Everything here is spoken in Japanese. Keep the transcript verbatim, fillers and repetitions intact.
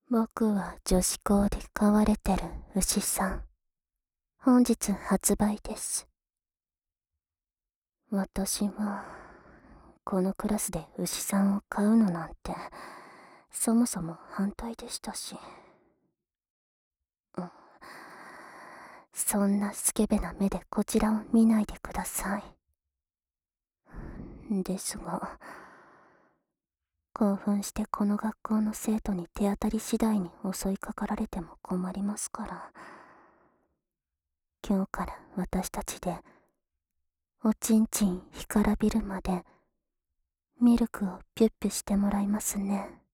僕は女子校で飼われてる牛さん。本日発売です。私は、このクラスで牛さんを飼うのなんて、そもそも反対でしたし。うん、そんなスケベな目でこちらを見ないでください。ですが、興奮してこの学校の生徒に手当たり次第に襲いかかられても困りますから。今日から私たちで、おちんちん干からびるまで、ミルクをピュッピュしてもらいますね。